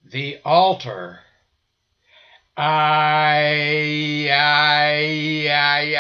The altar. I, I, I,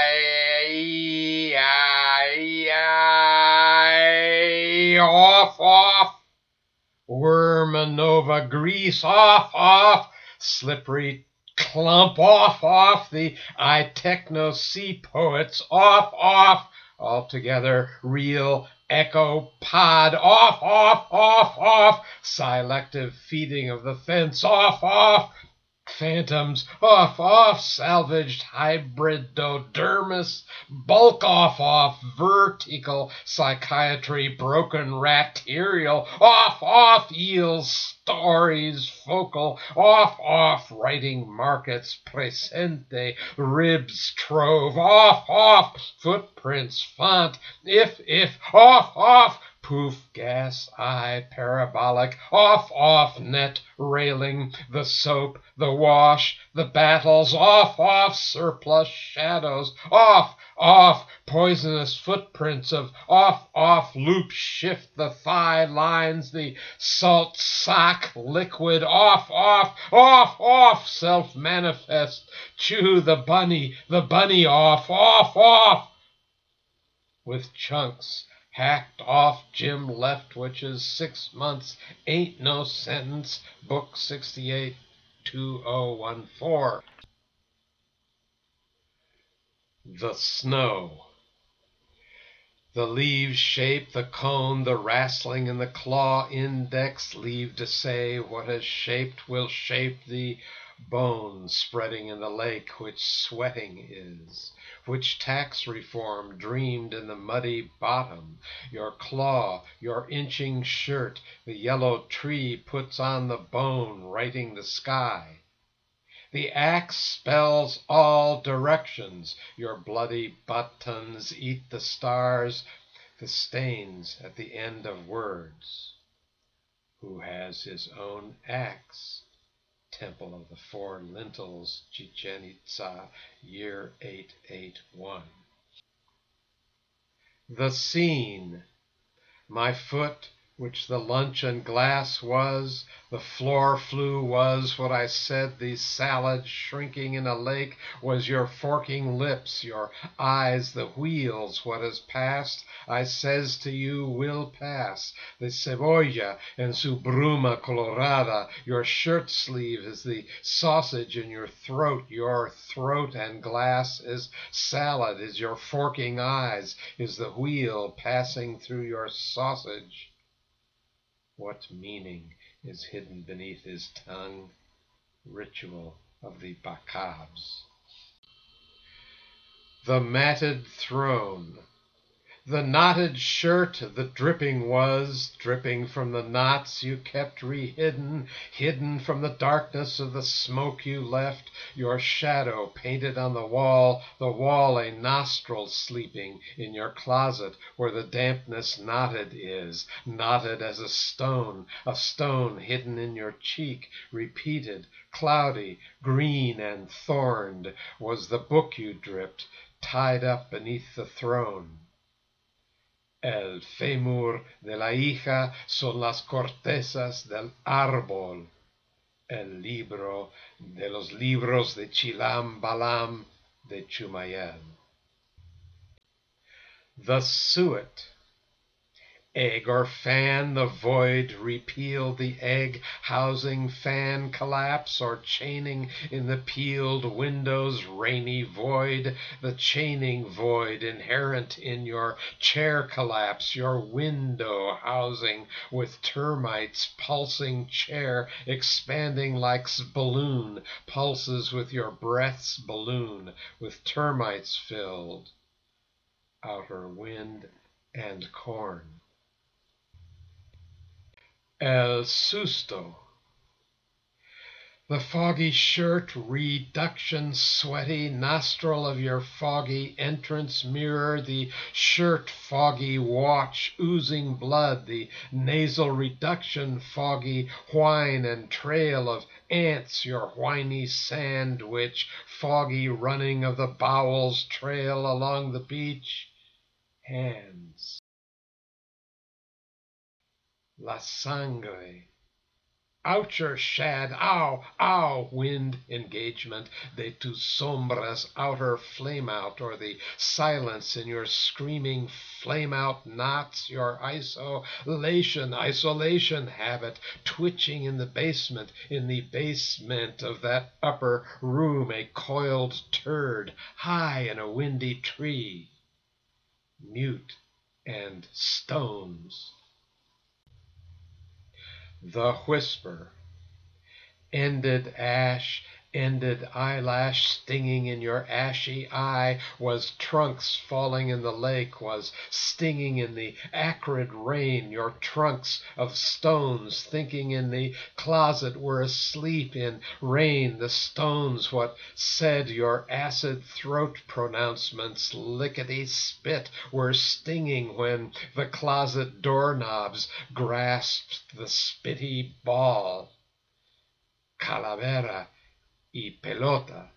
off, Wormanova, grease, off, slippery clump, off, the I techno sea poets, off, altogether real echo pod, off, selective feeding of the fence, off, phantoms, off, salvaged hybridodermis, bulk, off, vertical psychiatry, broken racterial, off, eels, stories, focal, off, writing markets, presente, ribs, trove, off, footprints, font, if, off, poof, gas, eye, parabolic, off, net, railing, the soap, the wash, the battles, off, surplus shadows, off, poisonous footprints of off, loop, shift, the thigh lines, the salt sock, liquid, off, self-manifest, chew the bunny, off, with chunks, hacked off Jim Leftwich's 6 months ain't no sentence, book 68, 2014. The snow. The leaves shape the cone, the wrestling in the claw index leave to say what has shaped will shape the bones spreading in the lake which sweating is, which tax reform dreamed in the muddy bottom, your claw, your inching shirt, the yellow tree puts on the bone writing the sky. The axe spells all directions, your bloody buttons eat the stars, the stains at the end of words. Who has his own axe? Temple of the Four Lintels, Chichen Itza, year 881. The scene. My foot, which the luncheon glass was, the floor flue was what I said, the salad shrinking in a lake was your forking lips, your eyes the wheels, what has passed, I says to you, will pass, the cebolla en su bruma colorada, your shirt sleeve is the sausage in your throat and glass is salad, is your forking eyes, is the wheel passing through your sausage. What meaning is hidden beneath his tongue? Ritual of the Bacabs. The matted throne. The knotted shirt, the dripping was, dripping from the knots you kept hidden from the darkness of the smoke you left, your shadow painted on the wall a nostril sleeping in your closet where the dampness knotted is, knotted as a stone hidden in your cheek, repeated, cloudy, green and thorned, was the book you dripped, tied up beneath the throne. El fémur de la hija son las cortezas del árbol. El libro de los libros de Chilam Balam de Chumayel. The suet. Egg or fan, the void, repeal the egg, housing fan collapse, or chaining in the peeled windows, rainy void, the chaining void inherent in your chair collapse, your window housing with termites, pulsing chair, expanding like balloon, pulses with your breath's balloon, with termites filled, outer wind and corn. El susto. The foggy shirt, reduction, sweaty nostril of your foggy entrance mirror, the shirt foggy watch, oozing blood, the nasal reduction, foggy whine and trail of ants, your whiny sandwich, foggy running of the bowels trail along the beach, hands. La sangre. out your shad, ow, ow, wind engagement, de tus sombras outer flame out, or the silence in your screaming flame out knots, your isolation habit, twitching in the basement of that upper room, a coiled turd, high in a windy tree, mute and stones. The whisper, ended ash, ended eyelash stinging in your ashy eye, was trunks falling in the lake, was stinging in the acrid rain, your trunks of stones thinking in the closet were asleep in rain, the stones what said your acid throat pronouncements, lickety spit, were stinging when the closet doorknobs grasped the spitty ball. Calavera y pelota.